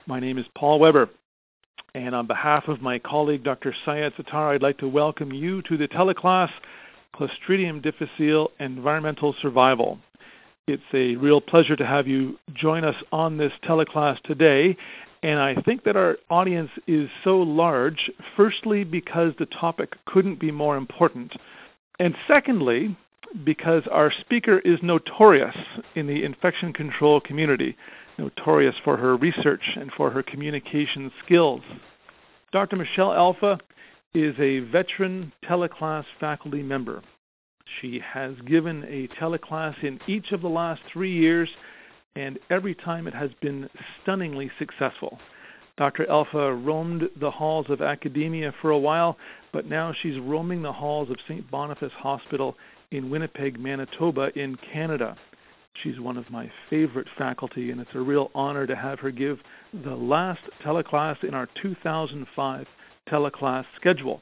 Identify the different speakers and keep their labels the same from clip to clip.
Speaker 1: My name is Paul Weber, and on behalf of my colleague Dr. Syed Sattar, I'd like to welcome you to the teleclass, Clostridium difficile, Environmental Survival. It's a real pleasure to have you join us on this teleclass today, and I think that our audience is so large, firstly because the topic couldn't be more important, and secondly, because our speaker is notorious in the infection control community, notorious for her research and for her communication skills. Dr. Michelle Alpha is a veteran teleclass faculty member. She has given a teleclass in each of the last 3 years, and every time it has been stunningly successful. Dr. Alpha roamed the halls of academia for a while, but now she's roaming the halls of St. Boniface Hospital in Winnipeg, Manitoba in Canada. She's one of my favorite faculty, and it's a real honor to have her give the last teleclass in our 2005 teleclass schedule.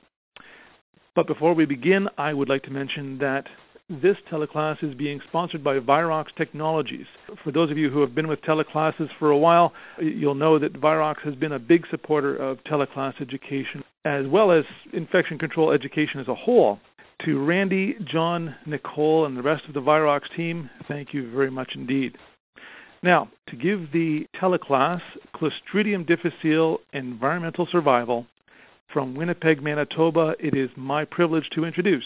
Speaker 1: But before we begin, I would like to mention that this teleclass is being sponsored by Virox Technologies. For those of you who have been with teleclasses for a while, you'll know that Virox has been a big supporter of teleclass education, as well as infection control education as a whole. To Randy, John, Nicole, and the rest of the Virox team, thank you very much indeed. Now, to give the teleclass, Clostridium difficile, Environmental Survival, from Winnipeg, Manitoba, it is my privilege to introduce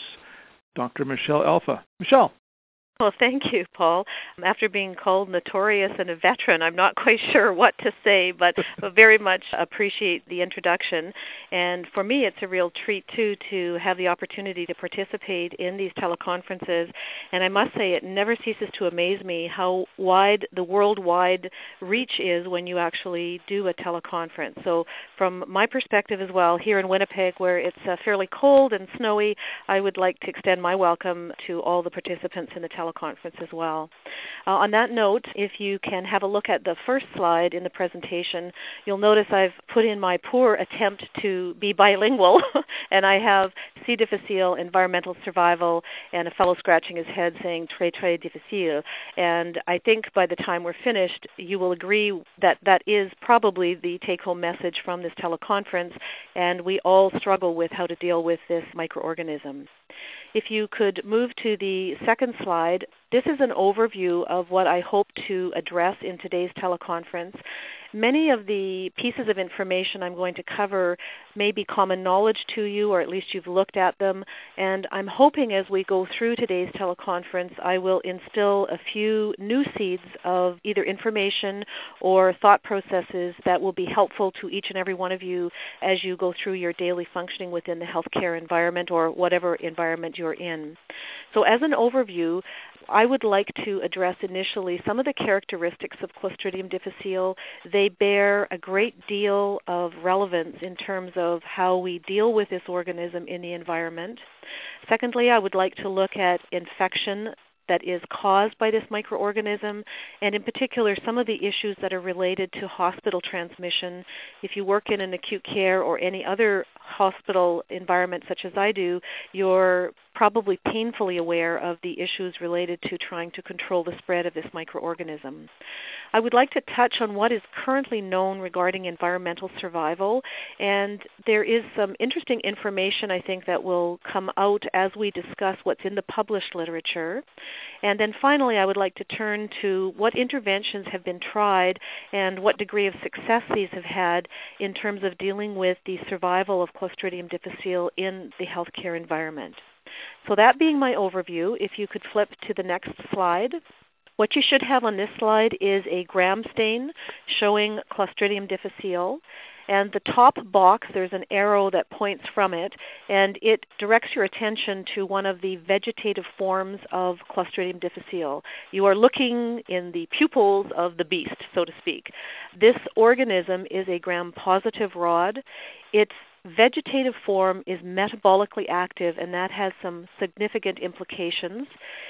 Speaker 1: Dr. Michelle Alpha. Michelle.
Speaker 2: Well, thank you, Paul. After being called notorious and a veteran, I'm not quite sure what to say, but very much appreciate the introduction. And for me, it's a real treat, too, to have the opportunity to participate in these teleconferences. And I must say, it never ceases to amaze me how wide the worldwide reach is when you actually do a teleconference. So from my perspective as well, here in Winnipeg, where it's fairly cold and snowy, I would like to extend my welcome to all the participants in the teleconference as well. On that note, if you can have a look at the first slide in the presentation, you'll notice I've put in my poor attempt to be bilingual, and I have C. difficile, Environmental Survival, and a fellow scratching his head saying très, très difficile. And I think by the time we're finished, you will agree that that is probably the take-home message from this teleconference, and we all struggle with how to deal with this microorganism. If you could move to the second slide, this is an overview of what I hope to address in today's teleconference. Many of the pieces of information I'm going to cover may be common knowledge to you, or at least you've looked at them, and I'm hoping as we go through today's teleconference, I will instill a few new seeds of either information or thought processes that will be helpful to each and every one of you as you go through your daily functioning within the healthcare environment or whatever environment you're in. So as an overview, I would like to address initially some of the characteristics of Clostridium difficile. They bear a great deal of relevance in terms of how we deal with this organism in the environment. Secondly, I would like to look at infection that is caused by this microorganism, and in particular some of the issues that are related to hospital transmission. If you work in an acute care or any other hospital environment such as I do, you're probably painfully aware of the issues related to trying to control the spread of this microorganism. I would like to touch on what is currently known regarding environmental survival, and there is some interesting information I think that will come out as we discuss what's in the published literature. And then finally, I would like to turn to what interventions have been tried and what degree of success these have had in terms of dealing with the survival of Clostridium difficile in the healthcare environment. So that being my overview, if you could flip to the next slide. What you should have on this slide is a gram stain showing Clostridium difficile. And the top box, there's an arrow that points from it, and it directs your attention to one of the vegetative forms of Clostridium difficile. You are looking in the pupils of the beast, so to speak. This organism is a gram-positive rod. Its vegetative form is metabolically active, and that has some significant implications.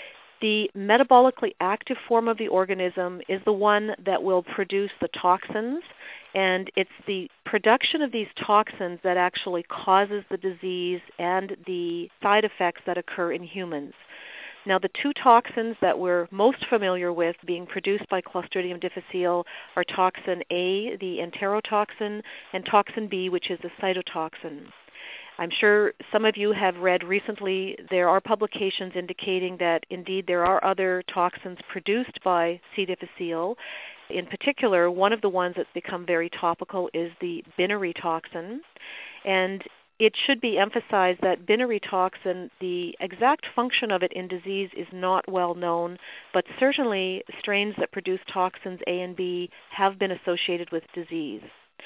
Speaker 2: The metabolically active form of the organism is the one that will produce the toxins, and it's the production of these toxins that actually causes the disease and the side effects that occur in humans. Now, the two toxins that we're most familiar with being produced by Clostridium difficile are toxin A, the enterotoxin, and toxin B, which is the cytotoxin. I'm sure some of you have read recently there are publications indicating that indeed there are other toxins produced by C. difficile. In particular, one of the ones that's become very topical is the Binary toxin. And it should be emphasized that Binary toxin, the exact function of it in disease is not well known, but certainly strains that produce toxins A and B have been associated with disease.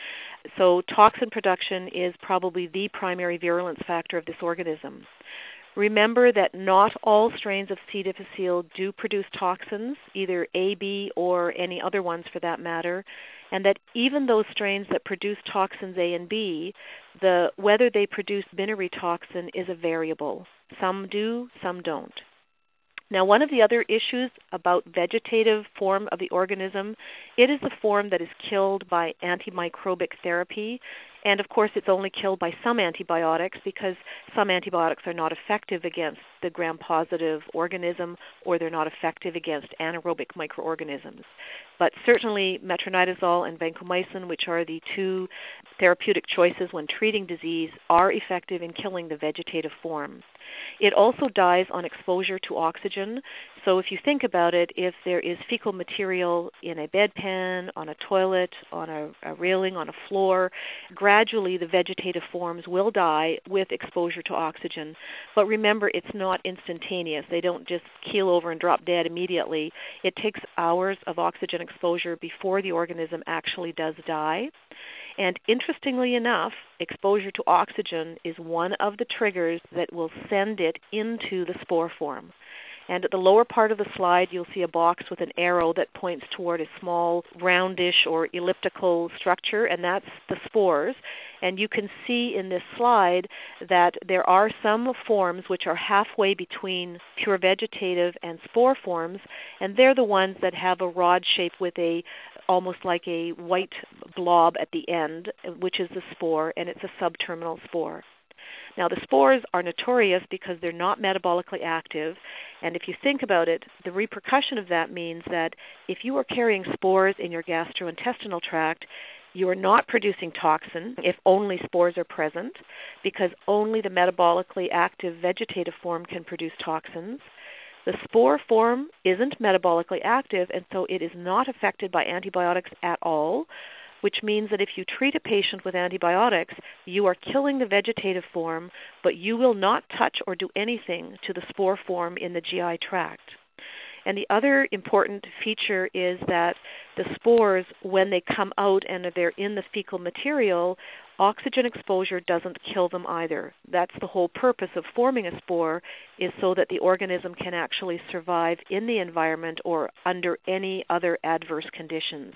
Speaker 2: So toxin production is probably the primary virulence factor of this organism. Remember that not all strains of C. difficile do produce toxins, either A, B, or any other ones for that matter, and that even those strains that produce toxins A and B, whether they produce binary toxin is a variable. Some do, some don't. Now, one of the other issues about vegetative form of the organism, it is the form that is killed by antimicrobic therapy. And, of course, it's only killed by some antibiotics because some antibiotics are not effective against the gram-positive organism or they're not effective against anaerobic microorganisms. But certainly metronidazole and vancomycin, which are the two therapeutic choices when treating disease, are effective in killing the vegetative form. It also dies on exposure to oxygen. So if you think about it, if there is fecal material in a bedpan, on a toilet, on a railing, on a floor, gradually the vegetative forms will die with exposure to oxygen. But remember, it's not instantaneous. They don't just keel over and drop dead immediately. It takes hours of oxygen exposure before the organism actually does die. And interestingly enough, exposure to oxygen is one of the triggers that will send it into the spore form. And at the lower part of the slide, you'll see a box with an arrow that points toward a small roundish or elliptical structure, and that's the spores. And you can see in this slide that there are some forms which are halfway between pure vegetative and spore forms, and they're the ones that have a rod shape with almost like a white blob at the end, which is the spore, and it's a subterminal spore. Now, the spores are notorious because they're not metabolically active, and if you think about it, the repercussion of that means that if you are carrying spores in your gastrointestinal tract, you are not producing toxin if only spores are present, because only the metabolically active vegetative form can produce toxins. The spore form isn't metabolically active, and so it is not affected by antibiotics at all, which means that if you treat a patient with antibiotics, you are killing the vegetative form, but you will not touch or do anything to the spore form in the GI tract. And the other important feature is that the spores, when they come out and they're in the fecal material, oxygen exposure doesn't kill them either. That's the whole purpose of forming a spore, is so that the organism can actually survive in the environment or under any other adverse conditions.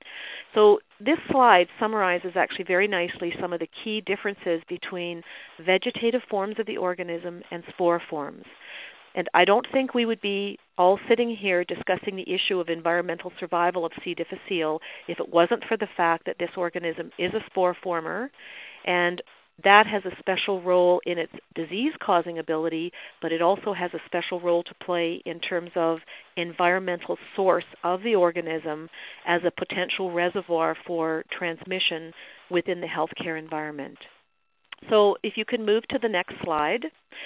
Speaker 2: So this slide summarizes actually very nicely some of the key differences between vegetative forms of the organism and spore forms. And I don't think we would be all sitting here discussing the issue of environmental survival of C. difficile if it wasn't for the fact that this organism is a spore former, and that has a special role in its disease-causing ability, but it also has a special role to play in terms of environmental source of the organism as a potential reservoir for transmission within the healthcare environment. So if you can move to the next slide.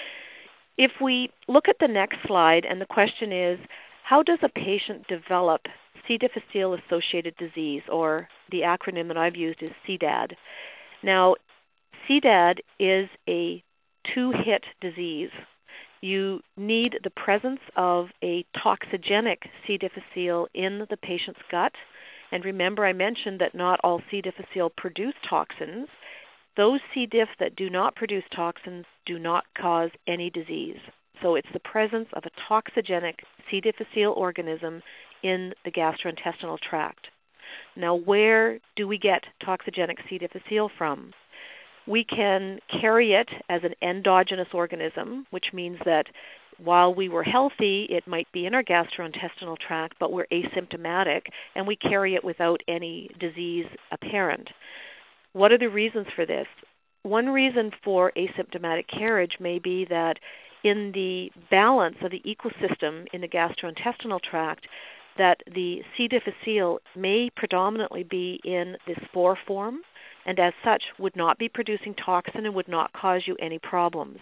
Speaker 2: If we look at the next slide, and the question is, how does a patient develop C. difficile-associated disease, or the acronym that I've used is CDAD? Now, CDAD is a two-hit disease. You need the presence of a toxigenic C. difficile in the patient's gut. And remember, I mentioned that not all C. difficile produce toxins. Those C. diff that do not produce toxins do not cause any disease. So it's the presence of a toxigenic C. difficile organism in the gastrointestinal tract. Now, where do we get toxigenic C. difficile from? We can carry it as an endogenous organism, which means that while we were healthy, it might be in our gastrointestinal tract, but we're asymptomatic, and we carry it without any disease apparent. What are the reasons for this? One reason for asymptomatic carriage may be that in the balance of the ecosystem in the gastrointestinal tract, that the C. difficile may predominantly be in the spore form, and as such would not be producing toxin and would not cause you any problems.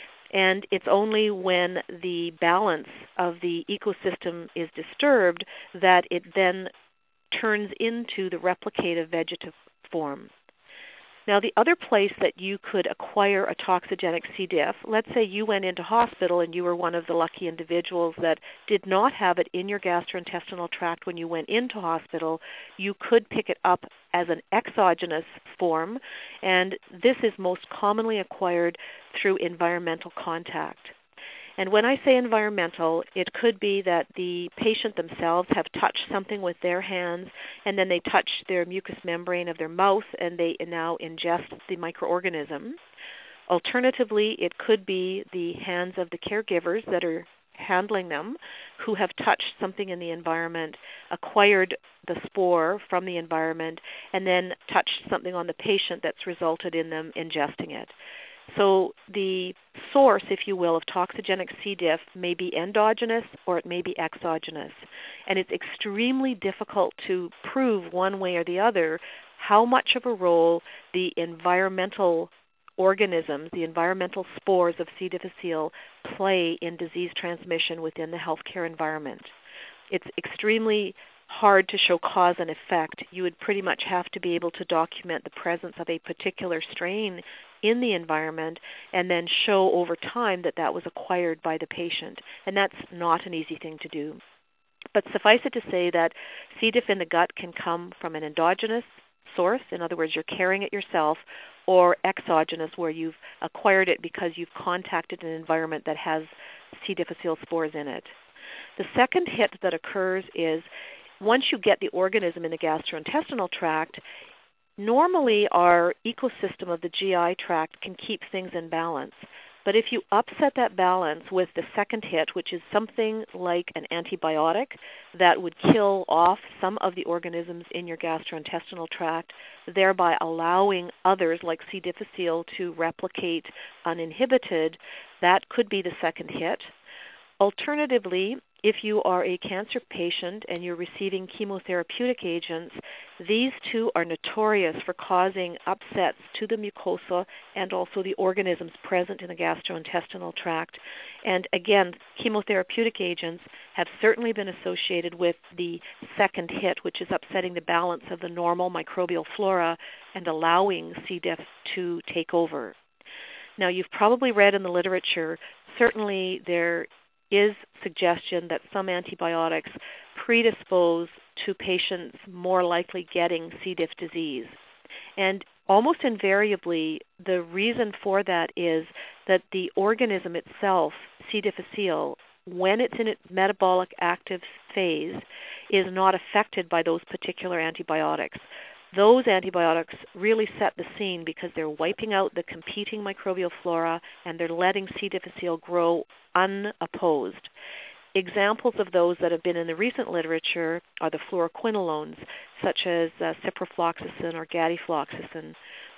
Speaker 2: And it's only when the balance of the ecosystem is disturbed that it then turns into the replicative vegetative form. Now, the other place that you could acquire a toxigenic C. diff, let's say you went into hospital and you were one of the lucky individuals that did not have it in your gastrointestinal tract when you went into hospital, you could pick it up as an exogenous form, and this is most commonly acquired through environmental contact. And when I say environmental, it could be that the patient themselves have touched something with their hands, and then they touch their mucous membrane of their mouth, and they now ingest the microorganism. Alternatively, it could be the hands of the caregivers that are handling them who have touched something in the environment, acquired the spore from the environment, and then touched something on the patient that's resulted in them ingesting it. So the source, if you will, of toxigenic C. diff may be endogenous or it may be exogenous. And it's extremely difficult to prove one way or the other how much of a role the environmental organisms, the environmental spores of C. difficile play in disease transmission within the healthcare environment. It's extremely hard to show cause and effect. You would pretty much have to be able to document the presence of a particular strain in the environment and then show over time that that was acquired by the patient. And that's not an easy thing to do. But suffice it to say that C. diff in the gut can come from an endogenous source, in other words, you're carrying it yourself, or exogenous, where you've acquired it because you've contacted an environment that has C. difficile spores in it. The second hit that occurs is once you get the organism in the gastrointestinal tract, normally our ecosystem of the GI tract can keep things in balance. But if you upset that balance with the second hit, which is something like an antibiotic that would kill off some of the organisms in your gastrointestinal tract, thereby allowing others like C. difficile to replicate uninhibited, that could be the second hit. Alternatively, if you are a cancer patient and you're receiving chemotherapeutic agents, these two are notorious for causing upsets to the mucosa and also the organisms present in the gastrointestinal tract. And again, chemotherapeutic agents have certainly been associated with the second hit, which is upsetting the balance of the normal microbial flora and allowing C. diff to take over. Now, you've probably read in the literature, certainly there is suggestion that some antibiotics predispose to patients more likely getting C. diff disease. And almost invariably, the reason for that is that the organism itself, C. difficile, when it's in its metabolic active phase, is not affected by those particular antibiotics. Those antibiotics really set the scene because they're wiping out the competing microbial flora and they're letting C. difficile grow unopposed. Examples of those that have been in the recent literature are the fluoroquinolones, such as ciprofloxacin or gadifloxacin.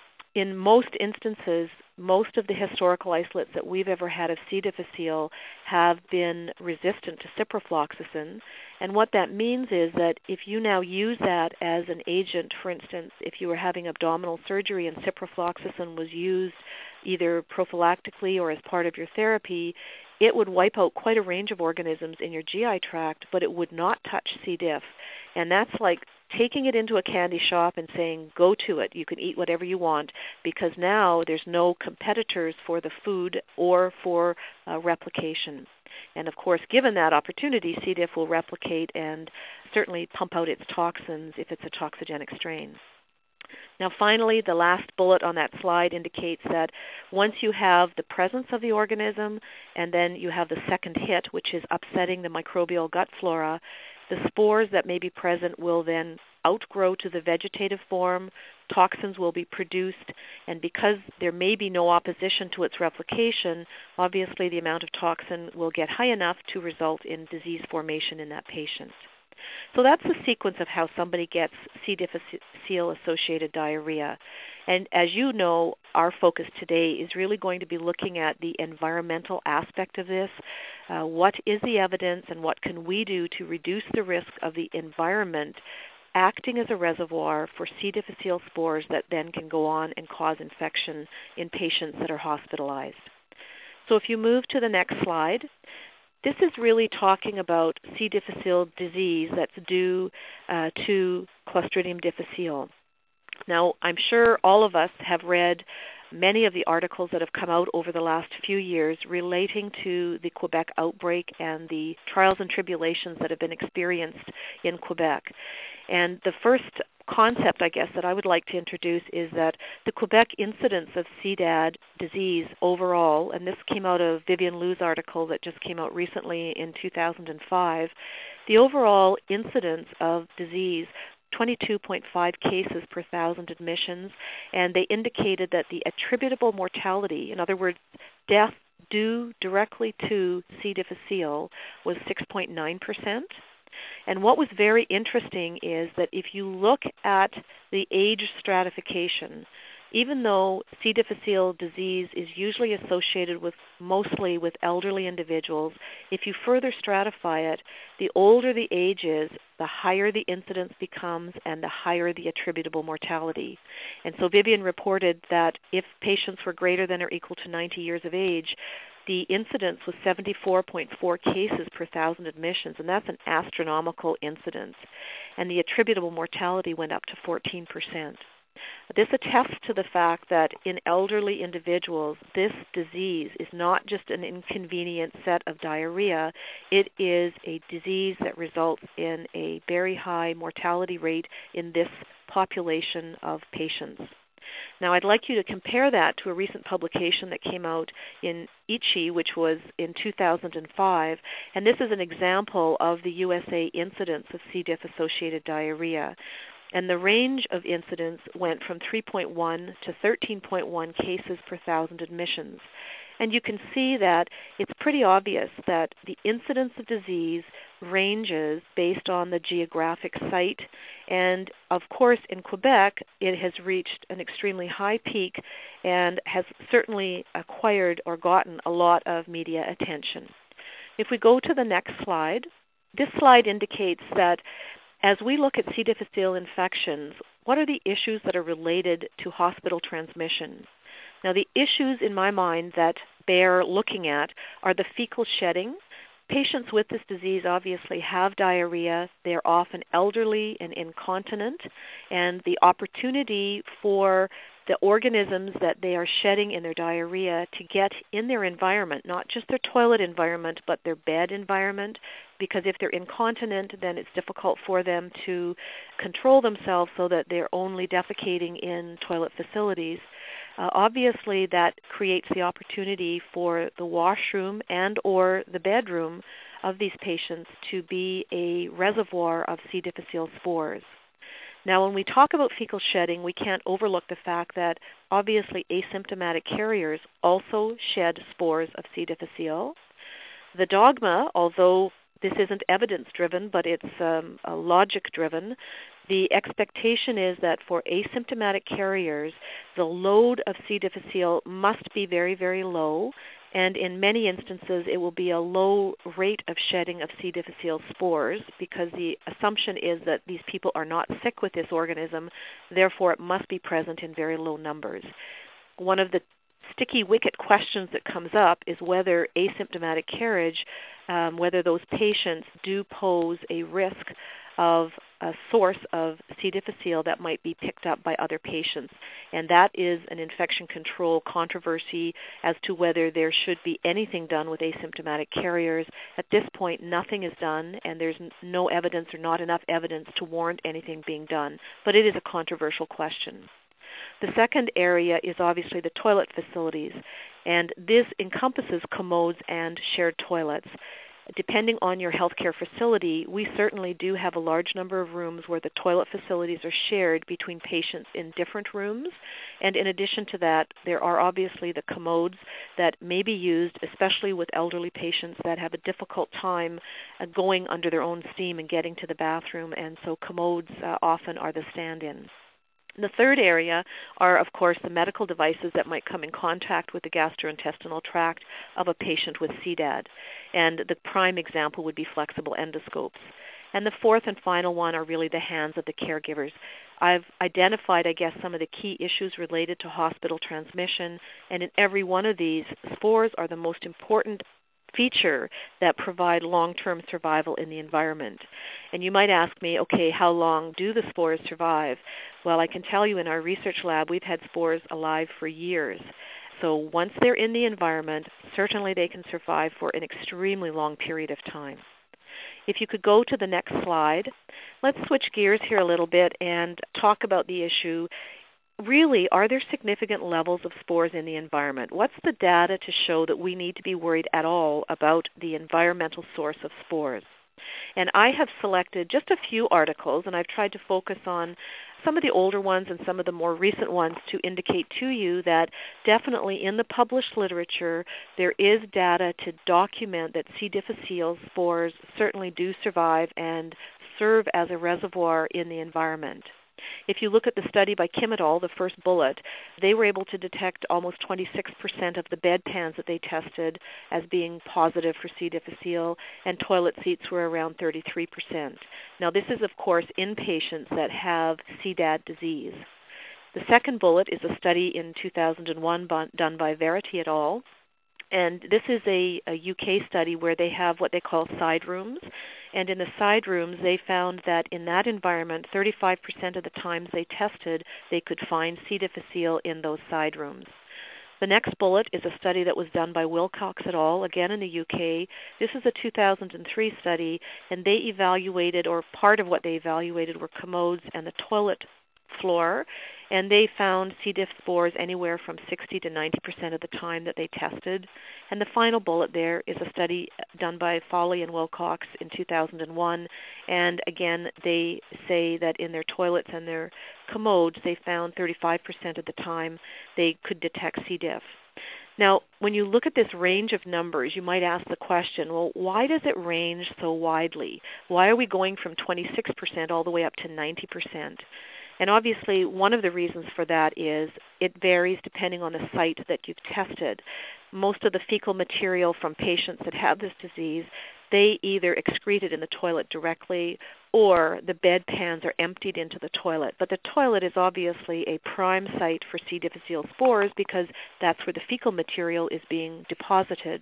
Speaker 2: In most instances, most of the historical isolates that we've ever had of C. difficile have been resistant to ciprofloxacin. And what that means is that if you now use that as an agent, for instance, if you were having abdominal surgery and ciprofloxacin was used either prophylactically or as part of your therapy, it would wipe out quite a range of organisms in your GI tract, but it would not touch C. diff. And that's like taking it into a candy shop and saying, go to it, you can eat whatever you want, because now there's no competitors for the food or for replication. And of course, given that opportunity, C. diff will replicate and certainly pump out its toxins if it's a toxigenic strain. Now finally, the last bullet on that slide indicates that once you have the presence of the organism and then you have the second hit, which is upsetting the microbial gut flora, the spores that may be present will then outgrow to the vegetative form, toxins will be produced, and because there may be no opposition to its replication, obviously the amount of toxin will get high enough to result in disease formation in that patient. So that's the sequence of how somebody gets C. difficile-associated diarrhea. And as you know, our focus today is really going to be looking at the environmental aspect of this. What is the evidence and what can we do to reduce the risk of the environment acting as a reservoir for C. difficile spores that then can go on and cause infection in patients that are hospitalized. So if you move to the next slide, this is really talking about C. difficile disease that's due to Clostridium difficile. Now, I'm sure all of us have read many of the articles that have come out over the last few years relating to the Quebec outbreak and the trials and tribulations that have been experienced in Quebec. And the first concept, I guess, that I would like to introduce is that the Quebec incidence of CDAD disease overall, and this came out of Vivian Liu's article that just came out recently in 2005, the overall incidence of disease 22.5 cases per 1,000 admissions, and they indicated that the attributable mortality, in other words, death due directly to C. difficile, was 6.9%. And what was very interesting is that if you look at the age stratification, even though C. difficile disease is usually associated mostly with elderly individuals, if you further stratify it, the older the age is, the higher the incidence becomes and the higher the attributable mortality. And so Vivian reported that if patients were greater than or equal to 90 years of age, the incidence was 74.4 cases per 1,000 admissions, and that's an astronomical incidence. And the attributable mortality went up to 14%. This attests to the fact that in elderly individuals, this disease is not just an inconvenient set of diarrhea. It is a disease that results in a very high mortality rate in this population of patients. Now, I'd like you to compare that to a recent publication that came out in ICHE, which was in 2005, and this is an example of the USA incidence of C. diff-associated diarrhea. And the range of incidence went from 3.1 to 13.1 cases per 1,000 admissions. And you can see that it's pretty obvious that the incidence of disease ranges based on the geographic site. And of course, in Quebec, it has reached an extremely high peak and has certainly acquired or gotten a lot of media attention. If we go to the next slide, this slide indicates that as we look at C. difficile infections, what are the issues that are related to hospital transmission? Now, the issues in my mind that bear looking at are the fecal shedding. Patients with this disease obviously have diarrhea. They're often elderly and incontinent, and the opportunity for the organisms that they are shedding in their diarrhea to get in their environment, not just their toilet environment, but their bed environment, because if they're incontinent, then it's difficult for them to control themselves so that they're only defecating in toilet facilities. Obviously, that creates the opportunity for the washroom and or the bedroom of these patients to be a reservoir of C. difficile spores. Now, when we talk about fecal shedding, we can't overlook the fact that obviously asymptomatic carriers also shed spores of C. difficile. The dogma, although this isn't evidence-driven, but it's logic-driven, the expectation is that for asymptomatic carriers, the load of C. difficile must be very, very low, and in many instances it will be a low rate of shedding of C. difficile spores because the assumption is that these people are not sick with this organism, therefore it must be present in very low numbers. One of the sticky wicket questions that comes up is whether asymptomatic carriage, whether those patients do pose a risk of a source of C. difficile that might be picked up by other patients. And that is an infection control controversy as to whether there should be anything done with asymptomatic carriers. At this point, nothing is done, and there's no evidence or not enough evidence to warrant anything being done. But it is a controversial question. The second area is obviously the toilet facilities, and this encompasses commodes and shared toilets. depending on your healthcare facility, we certainly do have a large number of rooms where the toilet facilities are shared between patients in different rooms. And in addition to that, there are obviously the commodes that may be used, especially with elderly patients that have a difficult time going under their own steam and getting to the bathroom, and so commodes often are the stand-in. The third area are, of course, the medical devices that might come in contact with the gastrointestinal tract of a patient with CDAD. And the prime example would be flexible endoscopes. And the fourth and final one are really the hands of the caregivers. I've identified, I guess, some of the key issues related to hospital transmission, and in every one of these, spores are the most important feature that provide long-term survival in the environment. And you might ask me, okay, how long do the spores survive? Well, I can tell you in our research lab, we've had spores alive for years. So once they're in the environment, certainly they can survive for an extremely long period of time. If you could go to the next slide, let's switch gears here a little bit and talk about the issue. Really, are there significant levels of spores in the environment? What's the data to show that we need to be worried at all about the environmental source of spores? And I have selected just a few articles, and I've tried to focus on some of the older ones and some of the more recent ones to indicate to you that definitely in the published literature there is data to document that C. difficile spores certainly do survive and serve as a reservoir in the environment. If you look at the study by Kim et al., the first bullet, they were able to detect almost 26% of the bedpans that they tested as being positive for C. difficile, and toilet seats were around 33%. Now, this is, of course, in patients that have CDAD disease. The second bullet is a study in 2001 done by Verity et al., and this is a UK study where they have what they call side rooms. And in the side rooms, they found that in that environment, 35% of the times they tested, they could find C. difficile in those side rooms. The next bullet is a study that was done by Wilcox et al., again in the UK. This is a 2003 study, and they evaluated, or part of what they evaluated were commodes and the toilet floor, and they found C. diff spores anywhere from 60 to 90% of the time that they tested. And the final bullet there is a study done by Foley and Wilcox in 2001, and again they say that in their toilets and their commodes they found 35% of the time they could detect C. diff. Now, when you look at this range of numbers, you might ask the question, well, why does it range so widely? Why are we going from 26% all the way up to 90%? And obviously, one of the reasons for that is it varies depending on the site that you've tested. Most of the fecal material from patients that have this disease, they either excrete it in the toilet directly or the bedpans are emptied into the toilet. But the toilet is obviously a prime site for C. difficile spores because that's where the fecal material is being deposited.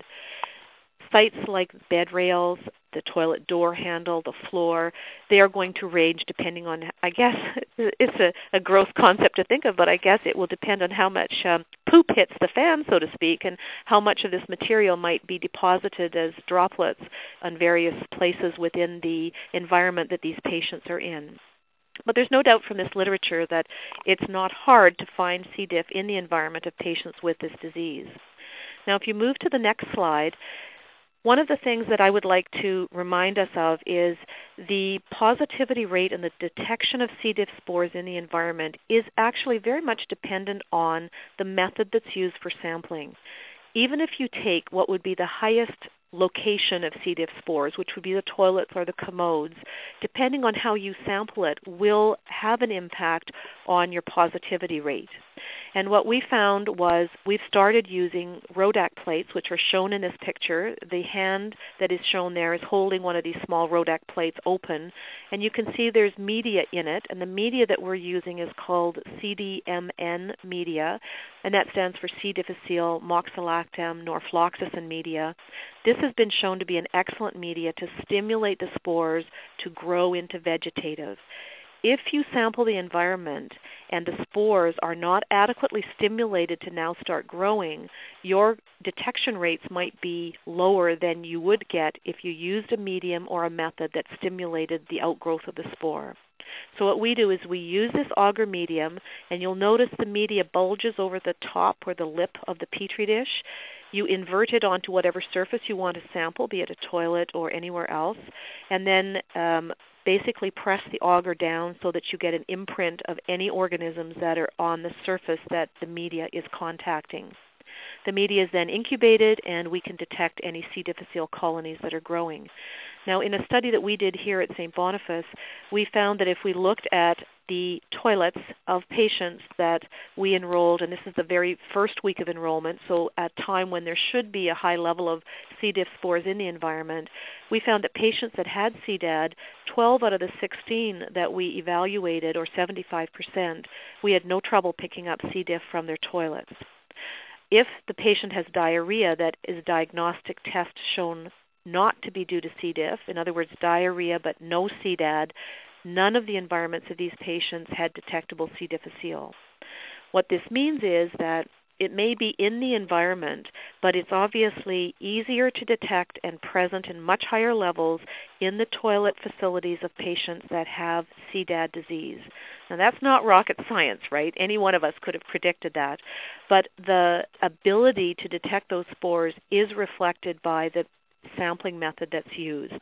Speaker 2: Sites like bed rails, the toilet door handle, the floor, they are going to range depending on, I guess, it's a gross concept to think of, but I guess it will depend on how much poop hits the fan, so to speak, and how much of this material might be deposited as droplets on various places within the environment that these patients are in. But there's no doubt from this literature that it's not hard to find C. diff in the environment of patients with this disease. Now, if you move to the next slide, one of the things that I would like to remind us of is the positivity rate and the detection of C. diff spores in the environment is actually very much dependent on the method that's used for sampling. Even if you take what would be the highest location of C. diff spores, which would be the toilets or the commodes, depending on how you sample it, will have an impact on your positivity rate. And what we found was we've started using Rodac plates, which are shown in this picture. The hand that is shown there is holding one of these small Rodac plates open, and you can see there's media in it, and the media that we're using is called CDMN media, and that stands for C. difficile moxilactam norfloxacin media. This has been shown to be an excellent media to stimulate the spores to grow into vegetative. If you sample the environment and the spores are not adequately stimulated to now start growing, your detection rates might be lower than you would get if you used a medium or a method that stimulated the outgrowth of the spore. So what we do is we use this agar medium, and you'll notice the media bulges over the top or the lip of the Petri dish. You invert it onto whatever surface you want to sample, be it a toilet or anywhere else, and then basically press the auger down so that you get an imprint of any organisms that are on the surface that the media is contacting. The media is then incubated, and we can detect any C. difficile colonies that are growing. Now, in a study that we did here at St. Boniface, we found that if we looked at the toilets of patients that we enrolled, and this is the very first week of enrollment, so at a time when there should be a high level of C. diff spores in the environment, we found that patients that had CDAD, 12 out of the 16 that we evaluated, or 75%, we had no trouble picking up C. diff from their toilets. If the patient has diarrhea that is a diagnostic test shown not to be due to C. diff, in other words, diarrhea but no CDAD, none of the environments of these patients had detectable C. difficile. What this means is that it may be in the environment, but it's obviously easier to detect and present in much higher levels in the toilet facilities of patients that have CDAD disease. Now, that's not rocket science, right? Any one of us could have predicted that. But the ability to detect those spores is reflected by the sampling method that's used.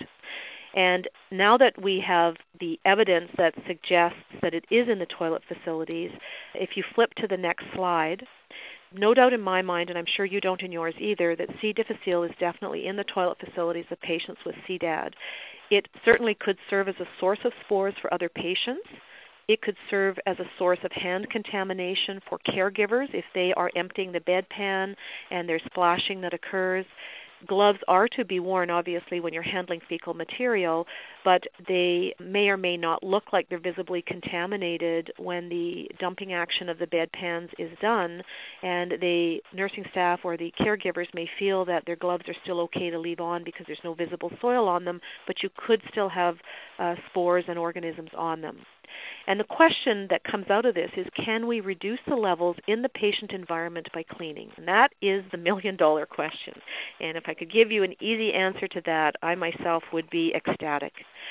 Speaker 2: And now that we have the evidence that suggests that it is in the toilet facilities, if you flip to the next slide, no doubt in my mind, and I'm sure you don't in yours either, that C. difficile is definitely in the toilet facilities of patients with CDAD. It certainly could serve as a source of spores for other patients. It could serve as a source of hand contamination for caregivers if they are emptying the bedpan and there's splashing that occurs. Gloves are to be worn, obviously, when you're handling fecal material, but they may or may not look like they're visibly contaminated when the dumping action of the bedpans is done, and the nursing staff or the caregivers may feel that their gloves are still okay to leave on because there's no visible soil on them, but you could still have spores and organisms on them. And the question that comes out of this is, can we reduce the levels in the patient environment by cleaning? And that is the million-dollar question. And if I could give you an easy answer to that, I myself would be ecstatic.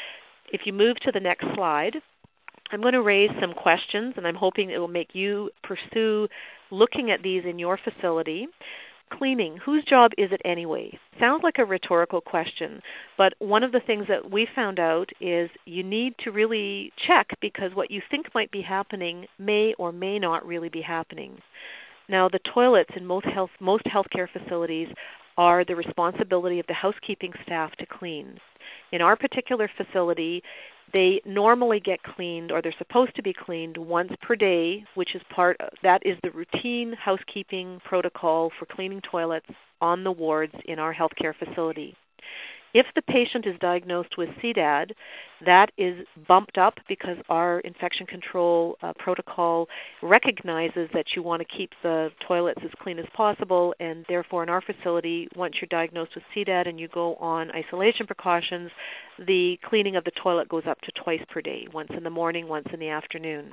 Speaker 2: If you move to the next slide, I'm going to raise some questions, and I'm hoping it will make you pursue looking at these in your facility. Cleaning, whose job is it anyway? Sounds like a rhetorical question, but one of the things that we found out is you need to really check, because what you think might be happening may or may not really be happening. Now, the toilets in most healthcare facilities are the responsibility of the housekeeping staff to clean. In our particular facility, they normally get cleaned, or they're supposed to be cleaned, once per day, which is that is the routine housekeeping protocol for cleaning toilets on the wards in our healthcare facility. If the patient is diagnosed with CDAD, that is bumped up because our infection control protocol recognizes that you want to keep the toilets as clean as possible, and therefore in our facility, once you're diagnosed with CDAD and you go on isolation precautions, the cleaning of the toilet goes up to twice per day, once in the morning, once in the afternoon.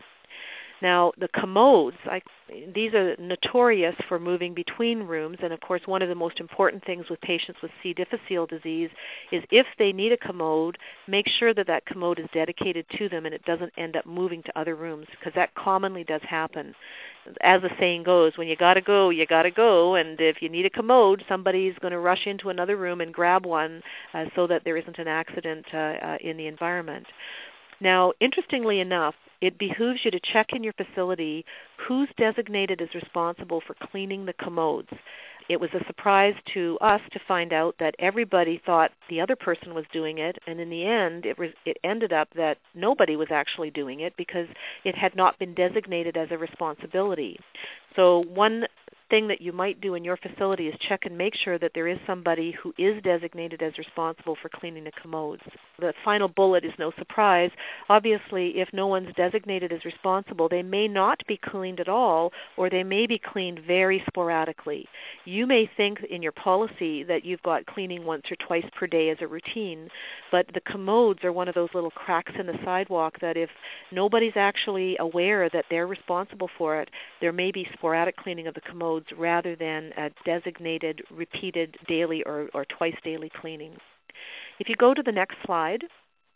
Speaker 2: Now, the commodes, these are notorious for moving between rooms, and of course one of the most important things with patients with C. difficile disease is if they need a commode, make sure that that commode is dedicated to them and it doesn't end up moving to other rooms, because that commonly does happen. As the saying goes, when you gotta go, and if you need a commode, somebody's going to rush into another room and grab one so that there isn't an accident in the environment. Now, interestingly enough, it behooves you to check in your facility who's designated as responsible for cleaning the commodes. It was a surprise to us to find out that everybody thought the other person was doing it, and in the end, it ended up that nobody was actually doing it because it had not been designated as a responsibility. So one thing that you might do in your facility is check and make sure that there is somebody who is designated as responsible for cleaning the commodes. The final bullet is no surprise. Obviously, if no one's designated as responsible, they may not be cleaned at all, or they may be cleaned very sporadically. You may think in your policy that you've got cleaning once or twice per day as a routine, but the commodes are one of those little cracks in the sidewalk that if nobody's actually aware that they're responsible for it, there may be sporadic cleaning of the commodes rather than a designated, repeated daily or twice daily cleaning. If you go to the next slide,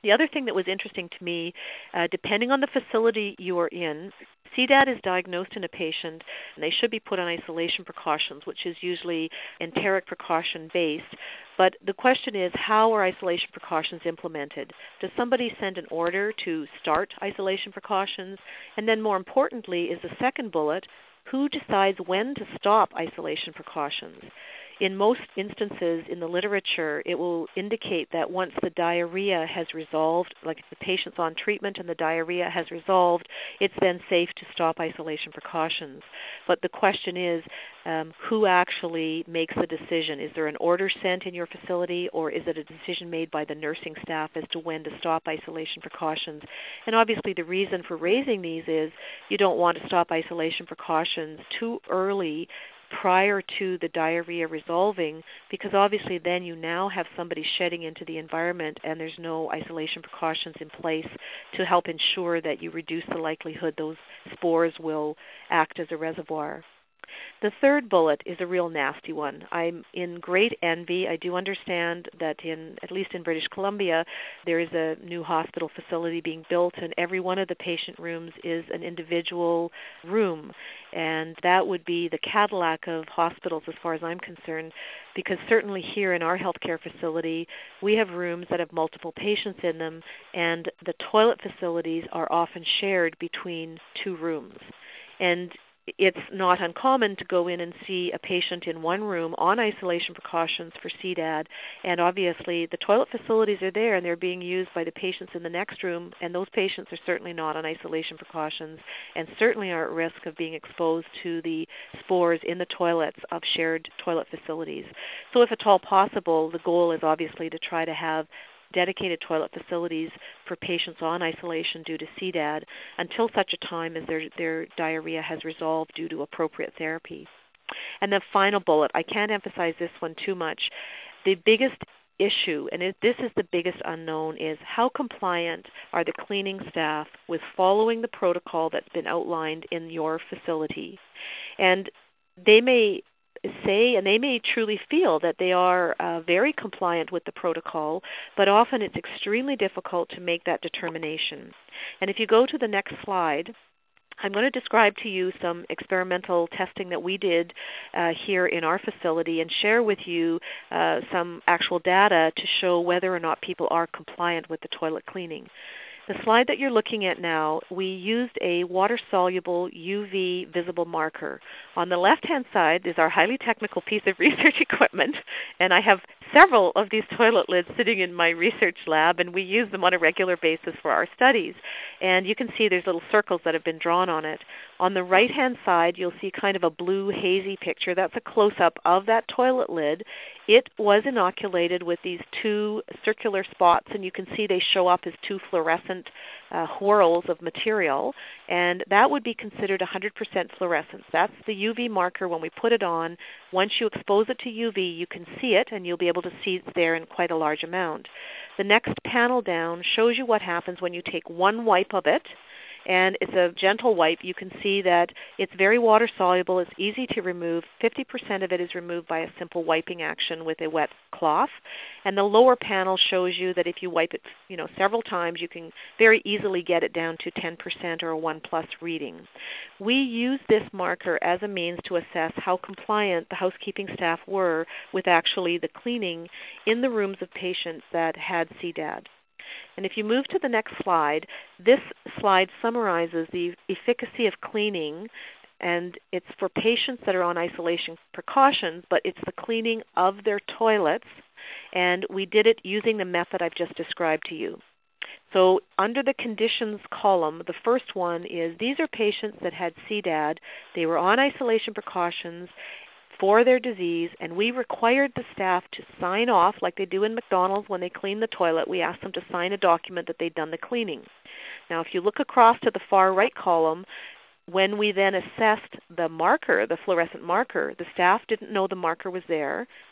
Speaker 2: The other thing that was interesting to me, depending on the facility you are in, CDAD is diagnosed in a patient, and they should be put on isolation precautions, which is usually enteric precaution based. But the question is, how are isolation precautions implemented? Does somebody send an order to start isolation precautions? And then more importantly is the second bullet, who decides when to stop isolation precautions? In most instances in the literature, it will indicate that once the diarrhea has resolved, like if the patient's on treatment and the diarrhea has resolved, it's then safe to stop isolation precautions. But the question is, who actually makes the decision? Is there an order sent in your facility, or is it a decision made by the nursing staff as to when to stop isolation precautions? And obviously the reason for raising these is you don't want to stop isolation precautions too early prior to the diarrhea resolving, because obviously then you now have somebody shedding into the environment and there's no isolation precautions in place to help ensure that you reduce the likelihood those spores will act as a reservoir. The third bullet is a real nasty one. I'm in great envy. I do understand that at least in British Columbia, there is a new hospital facility being built, and every one of the patient rooms is an individual room. And that would be the Cadillac of hospitals as far as I'm concerned, because certainly here in our healthcare facility, we have rooms that have multiple patients in them, and the toilet facilities are often shared between two rooms. And it's not uncommon to go in and see a patient in one room on isolation precautions for CDAD, and obviously the toilet facilities are there and they're being used by the patients in the next room, and those patients are certainly not on isolation precautions and certainly are at risk of being exposed to the spores in the toilets of shared toilet facilities. So if at all possible, the goal is obviously to try to have dedicated toilet facilities for patients on isolation due to CDAD until such a time as their diarrhea has resolved due to appropriate therapy. And the final bullet, I can't emphasize this one too much, the biggest issue, and this is the biggest unknown, is how compliant are the cleaning staff with following the protocol that's been outlined in your facility. And they may say, and they may truly feel that they are very compliant with the protocol, but often it's extremely difficult to make that determination. And if you go to the next slide, I'm going to describe to you some experimental testing that we did here in our facility and share with you some actual data to show whether or not people are compliant with the toilet cleaning. The slide that you're looking at now, we used a water-soluble UV visible marker. On the left-hand side is our highly technical piece of research equipment, and I have several of these toilet lids sitting in my research lab, and we use them on a regular basis for our studies. And you can see there's little circles that have been drawn on it. On the right-hand side, you'll see kind of a blue hazy picture. That's a close-up of that toilet lid. It was inoculated with these two circular spots, and you can see they show up as two fluorescent whorls of material, and that would be considered 100% fluorescence. That's the UV marker when we put it on. Once you expose it to UV, you can see it, and you'll be able to see it's there in quite a large amount. The next panel down shows you what happens when you take one wipe of it, and it's a gentle wipe. You can see that it's very water soluble. It's easy to remove. 50% of it is removed by a simple wiping action with a wet cloth. And the lower panel shows you that if you wipe it, several times, you can very easily get it down to 10% or a 1+ reading. We use this marker as a means to assess how compliant the housekeeping staff were with actually the cleaning in the rooms of patients that had CDAD. And if you move to the next slide, this slide summarizes the efficacy of cleaning, and it's for patients that are on isolation precautions, but it's the cleaning of their toilets, and we did it using the method I've just described to you. So under the conditions column, the first one is these are patients that had CDAD. They were on isolation precautions for their disease, and we required the staff to sign off like they do in McDonald's when they clean the toilet. We asked them to sign a document that they'd done the cleaning. Now, if you look across to the far right column, when we then assessed the marker, the fluorescent marker, the staff didn't know the marker was there.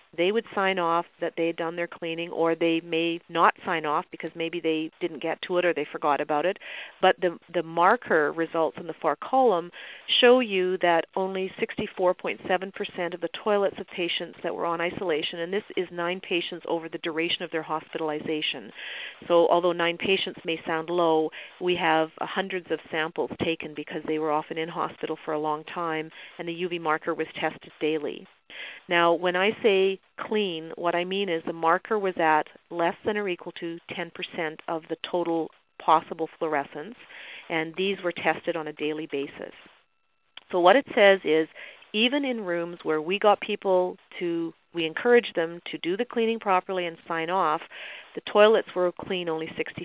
Speaker 2: They would sign off that they had done their cleaning, or they may not sign off because maybe they didn't get to it or they forgot about it. But the marker results in the far column show you that only 64.7% of the toilets of patients that were on isolation, and this is 9 patients over the duration of their hospitalization. So although 9 patients may sound low, we have hundreds of samples taken because they were often in hospital for a long time, and the UV marker was tested daily. Now, when I say clean, what I mean is the marker was at less than or equal to 10% of the total possible fluorescence, and these were tested on a daily basis. So what it says is, even in rooms where we encouraged them to do the cleaning properly and sign off, the toilets were clean only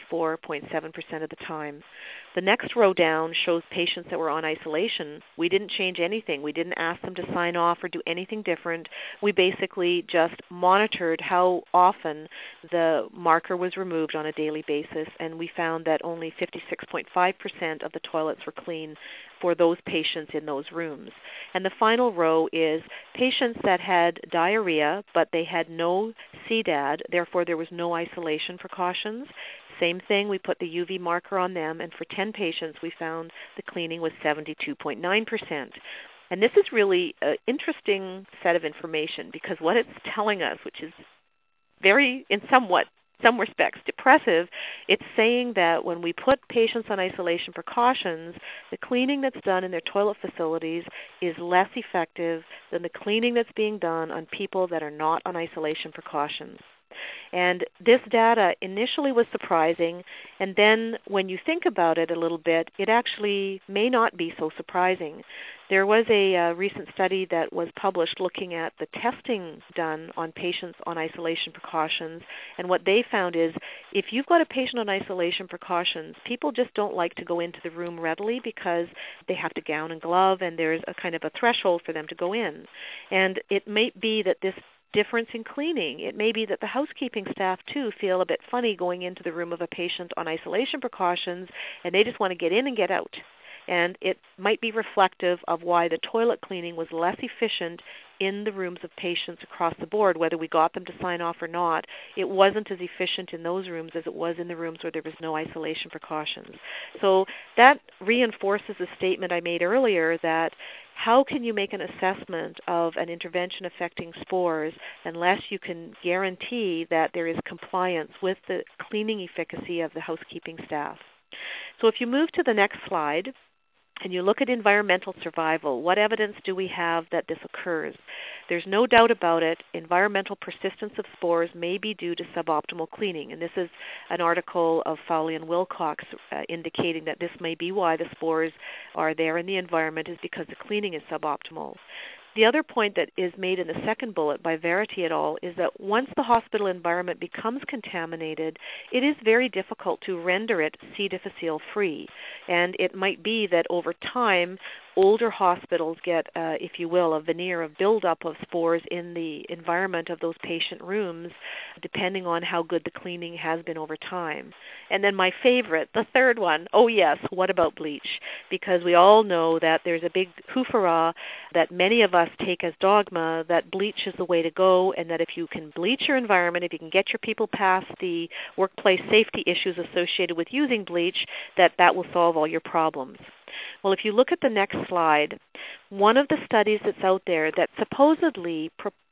Speaker 2: 64.7% of the time. The next row down shows patients that were on isolation. We didn't change anything. We didn't ask them to sign off or do anything different. We basically just monitored how often the marker was removed on a daily basis, and we found that only 56.5% of the toilets were clean for those patients in those rooms. And the final row is patients that had diarrhea, but they had no CDAD, therefore there was no isolation precautions. Same thing, we put the UV marker on them, and for 10 patients we found the cleaning was 72.9%. And this is really an interesting set of information, because what it's telling us, which is very, in some respects depressive, it's saying that when we put patients on isolation precautions, the cleaning that's done in their toilet facilities is less effective than the cleaning that's being done on people that are not on isolation precautions. And this data initially was surprising, and then when you think about it a little bit, it actually may not be so surprising. There was a recent study that was published looking at the testing done on patients on isolation precautions, and what they found is if you've got a patient on isolation precautions, people just don't like to go into the room readily because they have to gown and glove, and there's a kind of a threshold for them to go in. And it may be that this difference in cleaning. It may be that the housekeeping staff, too, feel a bit funny going into the room of a patient on isolation precautions, and they just want to get in and get out. And it might be reflective of why the toilet cleaning was less efficient in the rooms of patients across the board, whether we got them to sign off or not. It wasn't as efficient in those rooms as it was in the rooms where there was no isolation precautions. So that reinforces the statement I made earlier that how can you make an assessment of an intervention affecting spores unless you can guarantee that there is compliance with the cleaning efficacy of the housekeeping staff? So if you move to the next slide, and you look at environmental survival, what evidence do we have that this occurs? There's no doubt about it. Environmental persistence of spores may be due to suboptimal cleaning. And this is an article of Fowley and Wilcox indicating that this may be why the spores are there in the environment, is because the cleaning is suboptimal. The other point that is made in the second bullet by Verity et al. Is that once the hospital environment becomes contaminated, it is very difficult to render it C. difficile free. And it might be that over time, older hospitals get, if you will, a veneer of buildup of spores in the environment of those patient rooms, depending on how good the cleaning has been over time. And then my favorite, the third one, oh yes, what about bleach? Because we all know that there's a big hoofah that many of us take as dogma that bleach is the way to go, and that if you can bleach your environment, if you can get your people past the workplace safety issues associated with using bleach, that will solve all your problems. Well, if you look at the next slide, one of the studies that's out there that supposedly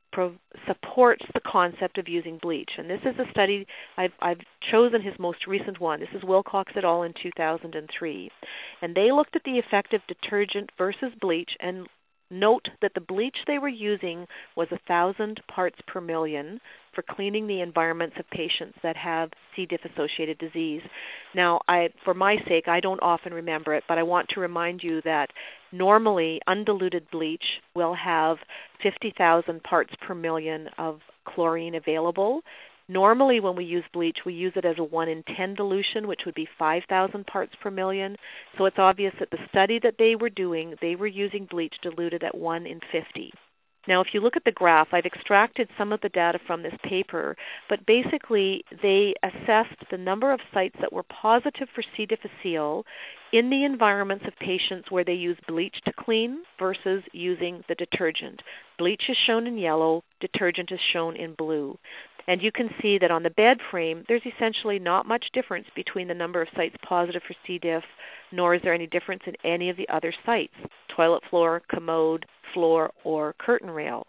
Speaker 2: supports the concept of using bleach, and this is a study, I've chosen his most recent one. This is Wilcox et al. In 2003. And they looked at the effect of detergent versus bleach, and note that the bleach they were using was 1,000 parts per million for cleaning the environments of patients that have C. diff-associated disease. Now, for my sake, I don't often remember it, but I want to remind you that normally undiluted bleach will have 50,000 parts per million of chlorine available. Normally when we use bleach, we use it as a 1 in 10 dilution, which would be 5,000 parts per million. So it's obvious that the study that they were doing, they were using bleach diluted at 1 in 50. Now, if you look at the graph, I've extracted some of the data from this paper, but basically they assessed the number of sites that were positive for C. difficile in the environments of patients where they use bleach to clean versus using the detergent. Bleach is shown in yellow, detergent is shown in blue. And you can see that on the bed frame, there's essentially not much difference between the number of sites positive for C. diff, nor is there any difference in any of the other sites, toilet floor, commode, floor, or curtain rail.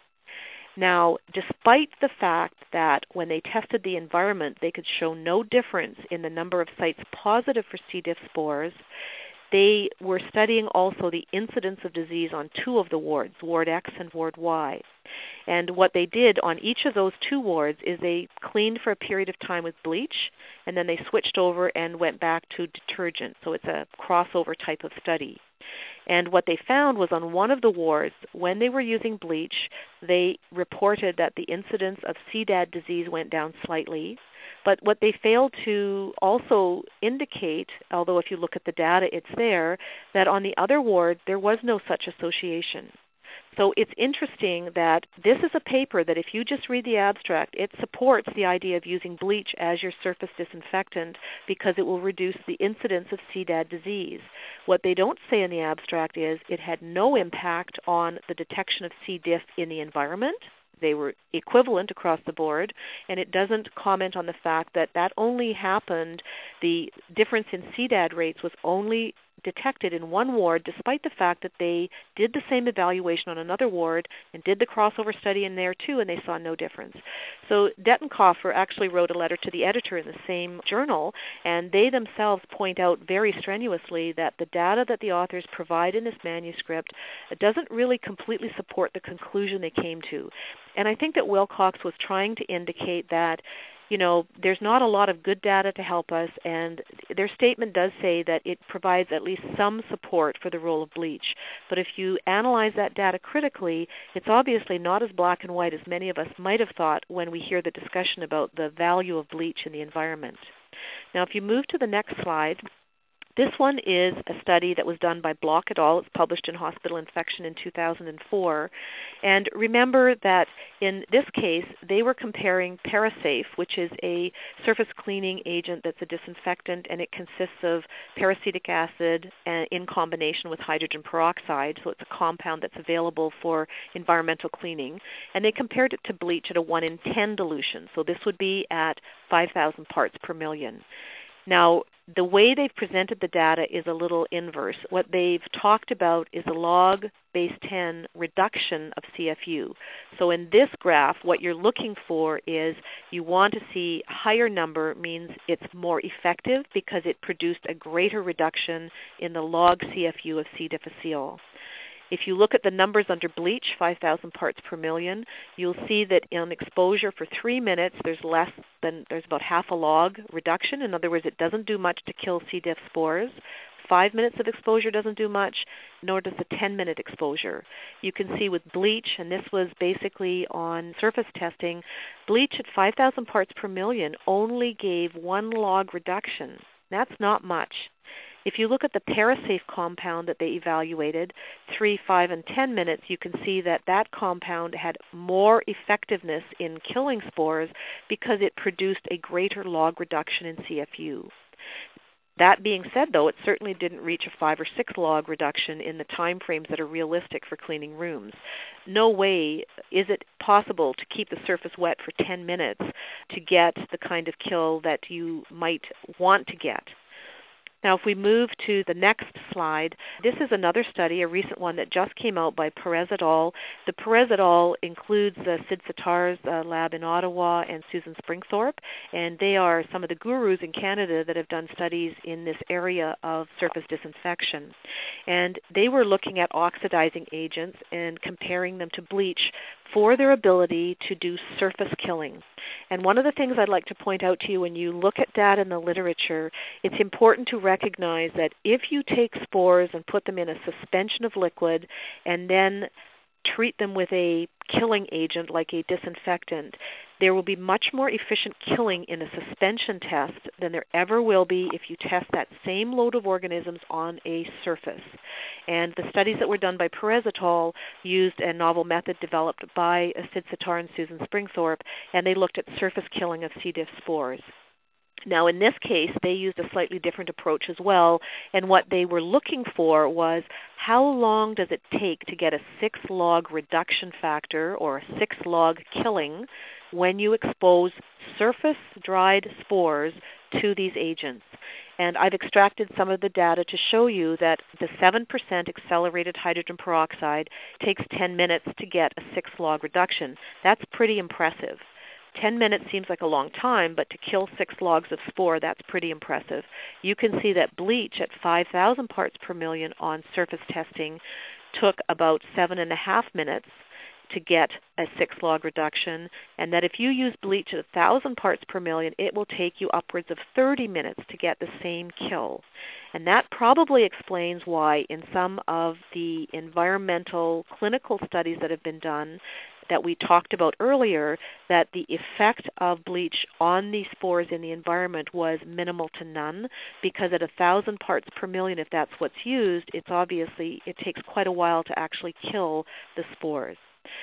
Speaker 2: Now, despite the fact that when they tested the environment, they could show no difference in the number of sites positive for C. diff spores, they were studying also the incidence of disease on two of the wards, Ward X and Ward Y. And what they did on each of those two wards is they cleaned for a period of time with bleach, and then they switched over and went back to detergent. So it's a crossover type of study. And what they found was on one of the wards, when they were using bleach, they reported that the incidence of CDAD disease went down slightly. But what they failed to also indicate, although if you look at the data it's there, that on the other ward there was no such association. So it's interesting that this is a paper that if you just read the abstract, it supports the idea of using bleach as your surface disinfectant because it will reduce the incidence of CDAD disease. What they don't say in the abstract is it had no impact on the detection of C. diff in the environment. They were equivalent across the board, and it doesn't comment on the fact that that only happened, the difference in CDAD rates was only detected in one ward, despite the fact that they did the same evaluation on another ward and did the crossover study in there too, and they saw no difference. So Dettenkoffer actually wrote a letter to the editor in the same journal, and they themselves point out very strenuously that the data that the authors provide in this manuscript doesn't really completely support the conclusion they came to. And I think that Wilcox was trying to indicate that there's not a lot of good data to help us, and their statement does say that it provides at least some support for the role of bleach. But if you analyze that data critically, it's obviously not as black and white as many of us might have thought when we hear the discussion about the value of bleach in the environment. Now, if you move to the next slide, this one is a study that was done by Block et al. It's published in Hospital Infection in 2004. And remember that in this case, they were comparing Parasafe, which is a surface cleaning agent that's a disinfectant, and it consists of peracetic acid in combination with hydrogen peroxide. So it's a compound that's available for environmental cleaning. And they compared it to bleach at a 1 in 10 dilution. So this would be at 5,000 parts per million. Now, the way they've presented the data is a little inverse. What they've talked about is a log base 10 reduction of CFU. So in this graph, what you're looking for is you want to see a higher number means it's more effective because it produced a greater reduction in the log CFU of C. difficile. If you look at the numbers under bleach, 5,000 parts per million, you'll see that in exposure for 3 minutes, there's about half a log reduction. In other words, it doesn't do much to kill C. diff spores. 5 minutes of exposure doesn't do much, nor does the 10-minute exposure. You can see with bleach, and this was basically on surface testing, bleach at 5,000 parts per million only gave 1 log reduction. That's not much. If you look at the Parasafe compound that they evaluated, 3, 5, and 10 minutes, you can see that that compound had more effectiveness in killing spores because it produced a greater log reduction in CFU. That being said, though, it certainly didn't reach a 5 or 6 log reduction in the time frames that are realistic for cleaning rooms. No way is it possible to keep the surface wet for 10 minutes to get the kind of kill that you might want to get. Now, if we move to the next slide, this is another study, a recent one that just came out by Perez et al. The Perez et al. Includes Sid Sitar's lab in Ottawa and Susan Springthorpe, and they are some of the gurus in Canada that have done studies in this area of surface disinfection. And they were looking at oxidizing agents and comparing them to bleach for their ability to do surface killing. And one of the things I'd like to point out to you when you look at data in the literature, it's important to recognize that if you take spores and put them in a suspension of liquid and then treat them with a killing agent like a disinfectant, there will be much more efficient killing in a suspension test than there ever will be if you test that same load of organisms on a surface. And the studies that were done by Perez et al. Used a novel method developed by Sid Sattar and Susan Springthorpe, and they looked at surface killing of C. diff spores. Now, in this case, they used a slightly different approach as well, and what they were looking for was how long does it take to get a 6-log reduction factor or a 6-log killing when you expose surface dried spores to these agents. And I've extracted some of the data to show you that the 7% accelerated hydrogen peroxide takes 10 minutes to get a 6-log reduction. That's pretty impressive. 10 minutes seems like a long time, but to kill 6 logs of spore, that's pretty impressive. You can see that bleach at 5,000 parts per million on surface testing took about 7.5 minutes to get a 6-log reduction, and that if you use bleach at 1,000 parts per million, it will take you upwards of 30 minutes to get the same kill. And that probably explains why in some of the environmental clinical studies that have been done that we talked about earlier, that the effect of bleach on the spores in the environment was minimal to none, because at 1,000 parts per million, if that's what's used, it takes quite a while to actually kill the spores.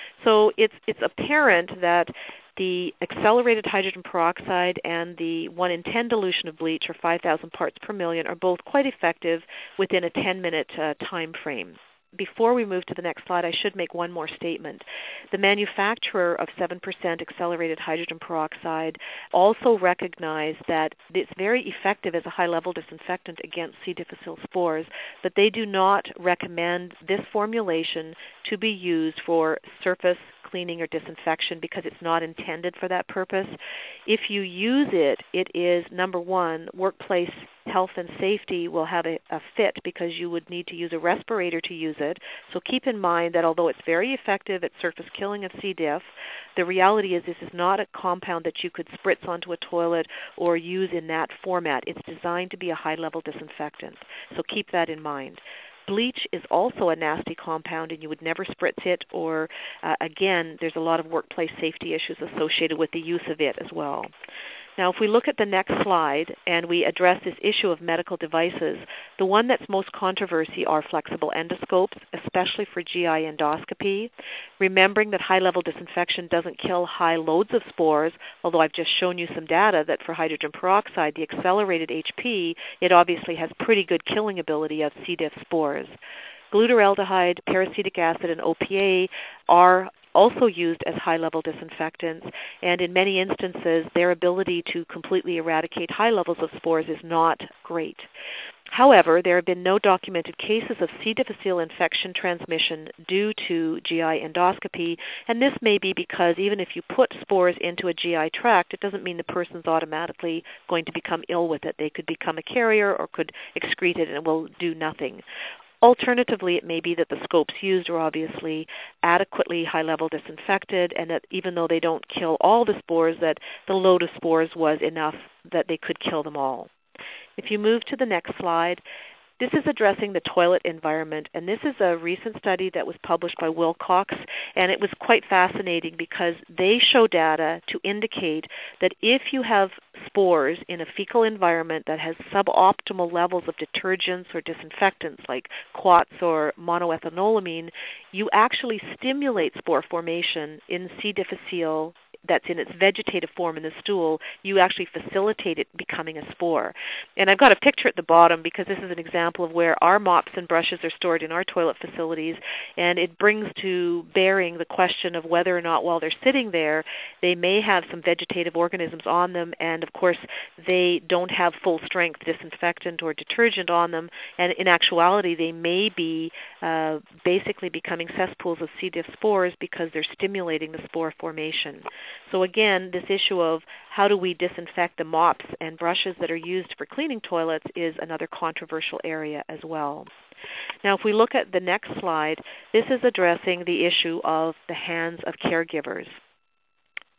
Speaker 2: So it's apparent that the accelerated hydrogen peroxide and the 1 in 10 dilution of bleach, or 5,000 parts per million, are both quite effective within a 10-minute time frame. Before we move to the next slide, I should make one more statement. The manufacturer of 7% accelerated hydrogen peroxide also recognized that it's very effective as a high-level disinfectant against C. difficile spores, but they do not recommend this formulation to be used for surface cleaning or disinfection because it's not intended for that purpose. If you use it, it is, number one, workplace health and safety will have a fit because you would need to use a respirator to use it. So keep in mind that although it's very effective at surface killing of C. diff, the reality is this is not a compound that you could spritz onto a toilet or use in that format. It's designed to be a high-level disinfectant. So keep that in mind. Bleach is also a nasty compound, and you would never spritz it, or again, there's a lot of workplace safety issues associated with the use of it as well. Now, if we look at the next slide and we address this issue of medical devices, the one that's most controversy are flexible endoscopes, especially for GI endoscopy. Remembering that high-level disinfection doesn't kill high loads of spores, although I've just shown you some data that for hydrogen peroxide, the accelerated HP, it obviously has pretty good killing ability of C. diff spores. Glutaraldehyde, peracetic acid, and OPA are also used as high-level disinfectants, and in many instances, their ability to completely eradicate high levels of spores is not great. However, there have been no documented cases of C. difficile infection transmission due to GI endoscopy, and this may be because even if you put spores into a GI tract, it doesn't mean the person's automatically going to become ill with it. They could become a carrier or could excrete it and it will do nothing. Alternatively, it may be that the scopes used are obviously adequately high-level disinfected, and that even though they don't kill all the spores, that the load of spores was enough that they could kill them all. If you move to the next slide, this is addressing the toilet environment, and this is a recent study that was published by Wilcox, and it was quite fascinating because they show data to indicate that if you have spores in a fecal environment that has suboptimal levels of detergents or disinfectants like quats or monoethanolamine, you actually stimulate spore formation in C. difficile that's in its vegetative form in the stool. You actually facilitate it becoming a spore. And I've got a picture at the bottom because this is an example of where our mops and brushes are stored in our toilet facilities, and it brings to bearing the question of whether or not while they're sitting there, they may have some vegetative organisms on them, and of course they don't have full-strength disinfectant or detergent on them, and in actuality they may be basically becoming cesspools of C. diff spores because they're stimulating the spore formation. So again, this issue of how do we disinfect the mops and brushes that are used for cleaning toilets is another controversial area as well. Now, if we look at the next slide, this is addressing the issue of the hands of caregivers.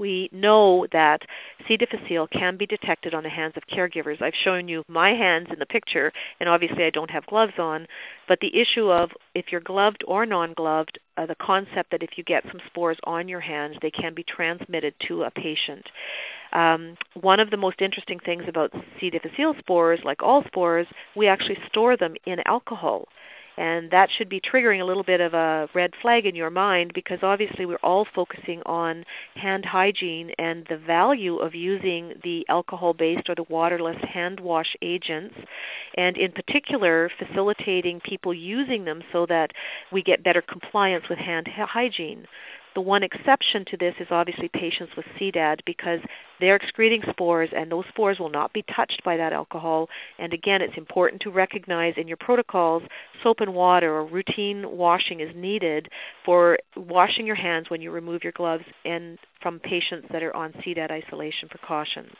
Speaker 2: We know that C. difficile can be detected on the hands of caregivers. I've shown you my hands in the picture, and obviously I don't have gloves on, but the issue of if you're gloved or non-gloved, the concept that if you get some spores on your hands, they can be transmitted to a patient. One of the most interesting things about C. difficile spores, like all spores, we actually store them in alcohol. And that should be triggering a little bit of a red flag in your mind, because obviously we're all focusing on hand hygiene and the value of using the alcohol-based or the waterless hand wash agents, and in particular facilitating people using them so that we get better compliance with hand hygiene. The one exception to this is obviously patients with CDAD, because they're excreting spores, and those spores will not be touched by that alcohol. And again, it's important to recognize in your protocols, soap and water or routine washing is needed for washing your hands when you remove your gloves and from patients that are on CDAD isolation precautions.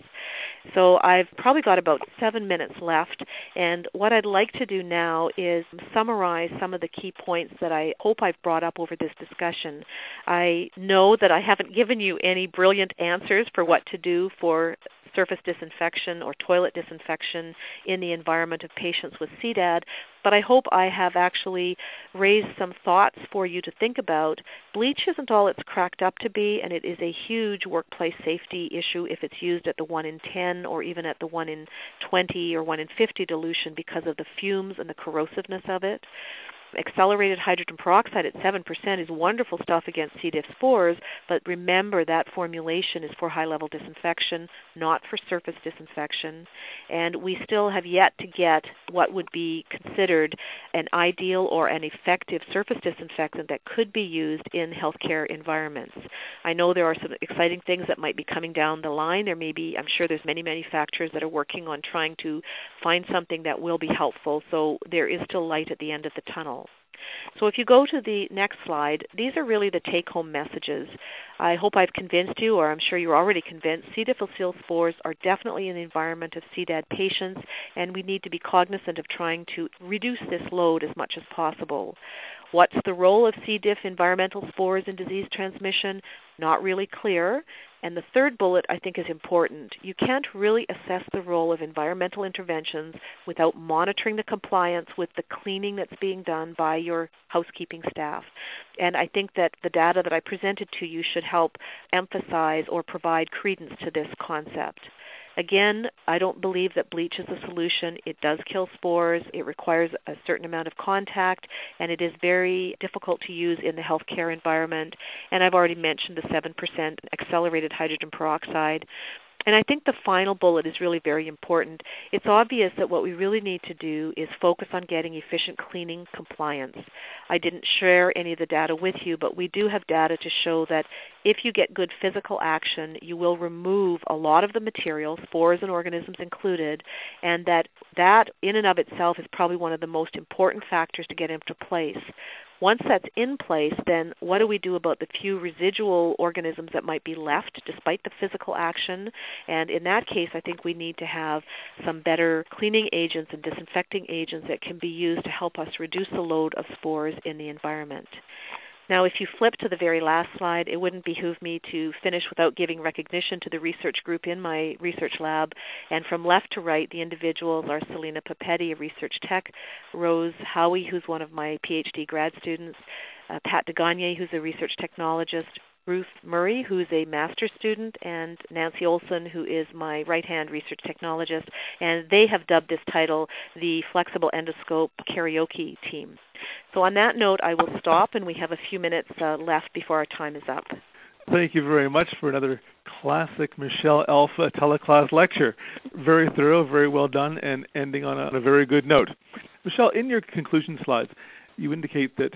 Speaker 2: So I've probably got about 7 minutes left, and what I'd like to do now is summarize some of the key points that I hope I've brought up over this discussion. I know that I haven't given you any brilliant answers for what to do for surface disinfection or toilet disinfection in the environment of patients with CDAD, but I hope I have actually raised some thoughts for you to think about. Bleach isn't all it's cracked up to be, and it is a huge workplace safety issue if it's used at the 1 in 10 or even at the 1 in 20 or 1 in 50 dilution because of the fumes and the corrosiveness of it. Accelerated hydrogen peroxide at 7% is wonderful stuff against C. diff spores, but remember that formulation is for high-level disinfection, not for surface disinfection. And we still have yet to get what would be considered an ideal or an effective surface disinfectant that could be used in healthcare environments. I know there are some exciting things that might be coming down the line. There may be, I'm sure there's many manufacturers that are working on trying to find something that will be helpful, so there is still light at the end of the tunnel. So if you go to the next slide, these are really the take-home messages. I hope I've convinced you, or I'm sure you're already convinced, C. difficile spores are definitely in the environment of CDAD patients, and we need to be cognizant of trying to reduce this load as much as possible. What's the role of C. diff environmental spores in disease transmission? Not really clear. And the third bullet, I think, is important. You can't really assess the role of environmental interventions without monitoring the compliance with the cleaning that's being done by your housekeeping staff. And I think that the data that I presented to you should help emphasize or provide credence to this concept. Again, I don't believe that bleach is a solution. It does kill spores. It requires a certain amount of contact, and it is very difficult to use in the healthcare environment. And I've already mentioned the 7% accelerated hydrogen peroxide. And I think the final bullet is really very important. It's obvious that what we really need to do is focus on getting efficient cleaning compliance. I didn't share any of the data with you, but we do have data to show that if you get good physical action, you will remove a lot of the material, spores and organisms included, and that in and of itself is probably one of the most important factors to get into place. Once that's in place, then what do we do about the few residual organisms that might be left despite the physical action? And in that case, I think we need to have some better cleaning agents and disinfecting agents that can be used to help us reduce the load of spores in the environment. Now, if you flip to the very last slide, it wouldn't behoove me to finish without giving recognition to the research group in my research lab. And from left to right, the individuals are Selena Papetti, a research tech, Rose Howie, who's one of my PhD grad students, Pat DeGagne, who's a research technologist, Ruth Murray, who's a master's student, and Nancy Olson, who is my right-hand research technologist. And they have dubbed this title the Flexible Endoscope Karaoke Team. So on that note, I will stop, and we have a few minutes left before our time is up.
Speaker 1: Thank you very much for another classic Michelle Alpha teleclass lecture. Very thorough, very well done, and ending on a very good note. Michelle, in your conclusion slides, you indicate that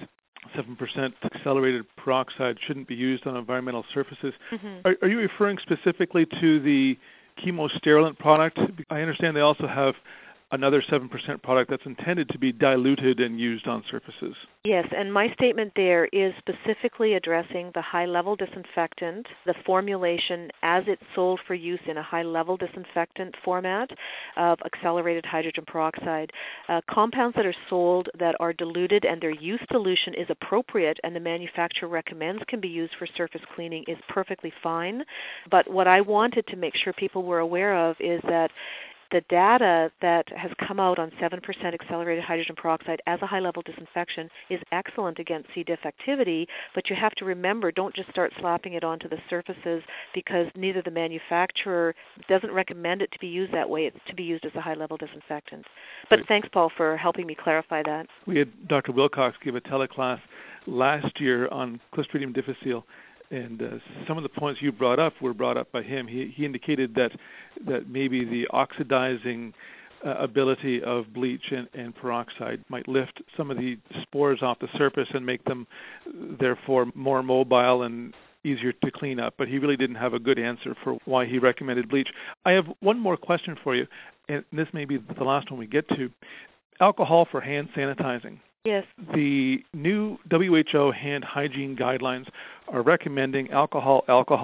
Speaker 1: 7% accelerated peroxide shouldn't be used on environmental surfaces. Mm-hmm. Are you referring specifically to the chemosterilant product? I understand they also have another 7% product that's intended to be diluted and used on surfaces.
Speaker 2: Yes, and my statement there is specifically addressing the high-level disinfectant, the formulation as it's sold for use in a high-level disinfectant format of accelerated hydrogen peroxide. Compounds that are sold that are diluted and their use solution is appropriate and the manufacturer recommends can be used for surface cleaning is perfectly fine. But what I wanted to make sure people were aware of is that the data that has come out on 7% accelerated hydrogen peroxide as a high-level disinfection is excellent against C. diff activity, but you have to remember, don't just start slapping it onto the surfaces because neither the manufacturer doesn't recommend it to be used that way. It's to be used as a high-level disinfectant. But Thanks, Paul, for helping me clarify that.
Speaker 1: We had Dr. Wilcox give a teleclass last year on Clostridium difficile, and some of the points you brought up were brought up by him. He indicated that maybe the oxidizing ability of bleach and peroxide might lift some of the spores off the surface and make them, therefore, more mobile and easier to clean up. But he really didn't have a good answer for why he recommended bleach. I have one more question for you, and this may be the last one we get to. Alcohol for hand sanitizing.
Speaker 2: Yes.
Speaker 1: The new WHO hand hygiene guidelines are recommending alcohol.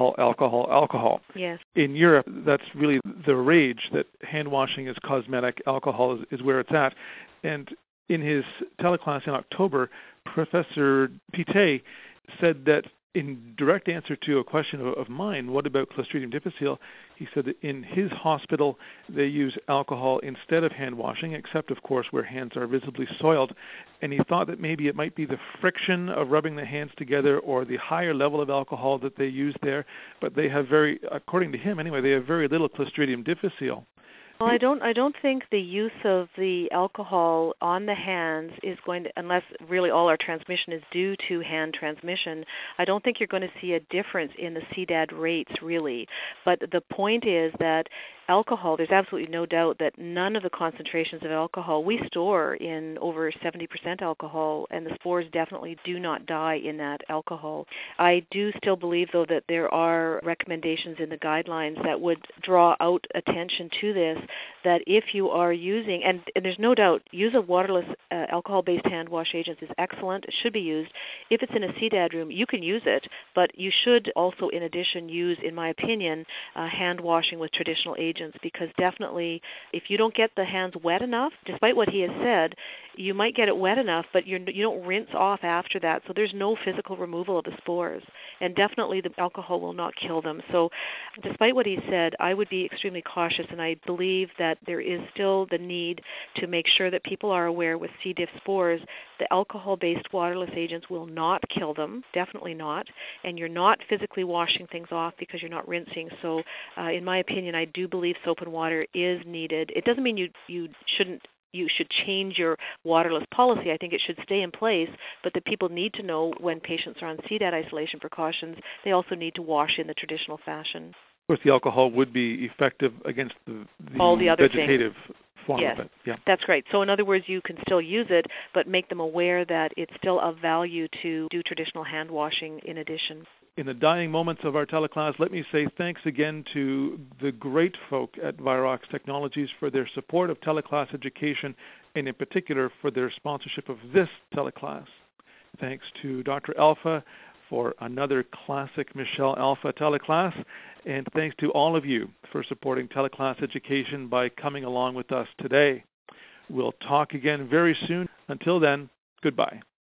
Speaker 2: Yes.
Speaker 1: In Europe, that's really the rage that hand washing is cosmetic, alcohol is where it's at. And in his teleclass in October, Professor Pite said that in direct answer to a question of mine, what about Clostridium difficile, he said that in his hospital they use alcohol instead of hand washing, except, of course, where hands are visibly soiled. And he thought that maybe it might be the friction of rubbing the hands together or the higher level of alcohol that they use there. But they have according to him anyway, they have very little Clostridium difficile.
Speaker 2: Well, I don't think the use of the alcohol on the hands is going to, unless really all our transmission is due to hand transmission, I don't think you're going to see a difference in the CDAD rates really. But the point is that alcohol, there's absolutely no doubt that none of the concentrations of alcohol, we store in over 70% alcohol, and the spores definitely do not die in that alcohol. I do still believe, though, that there are recommendations in the guidelines that would draw out attention to this, that if you are using, and there's no doubt, use of waterless alcohol-based hand wash agents is excellent. It should be used. If it's in a CDAD room, you can use it, but you should also, in addition, use, in my opinion, hand washing with traditional agents, because definitely if you don't get the hands wet enough, despite what he has said, you might get it wet enough, but you don't rinse off after that, so there's no physical removal of the spores, and definitely the alcohol will not kill them. So despite what he said, I would be extremely cautious, and I believe that there is still the need to make sure that people are aware with C. diff spores, the alcohol-based waterless agents will not kill them, definitely not, and you're not physically washing things off because you're not rinsing. So in my opinion, I do believe soap and water is needed. It doesn't mean you should change your waterless policy. I think it should stay in place, but that people need to know when patients are on CDAD isolation precautions, they also need to wash in the traditional fashion.
Speaker 1: Of course, the alcohol would be effective against
Speaker 2: all the other
Speaker 1: vegetative
Speaker 2: things.
Speaker 1: Form
Speaker 2: yes,
Speaker 1: of it. Yeah,
Speaker 2: that's right. So in other words, you can still use it, but make them aware that it's still of value to do traditional hand washing in addition.
Speaker 1: In the dying moments of our teleclass, let me say thanks again to the great folk at Virox Technologies for their support of teleclass education, and in particular for their sponsorship of this teleclass. Thanks to Dr. Alpha for another classic Michelle Alpha teleclass, and thanks to all of you for supporting teleclass education by coming along with us today. We'll talk again very soon. Until then, goodbye.